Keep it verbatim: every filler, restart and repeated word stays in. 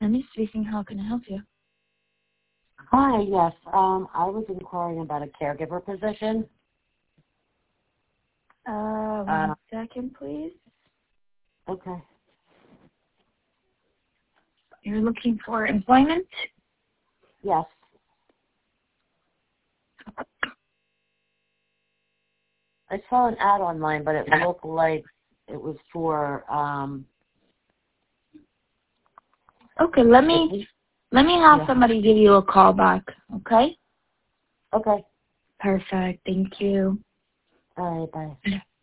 Emmy speaking. How can I help you? Hi, yes. Um, I was inquiring about a caregiver position. Uh, one Uh, second, please. okay. You're looking for employment? Yes. I saw an ad online, but it looked like it was for, um... Okay, let me, let me have yeah. somebody give you a call back, okay? Okay. Perfect. Thank you. All right, bye.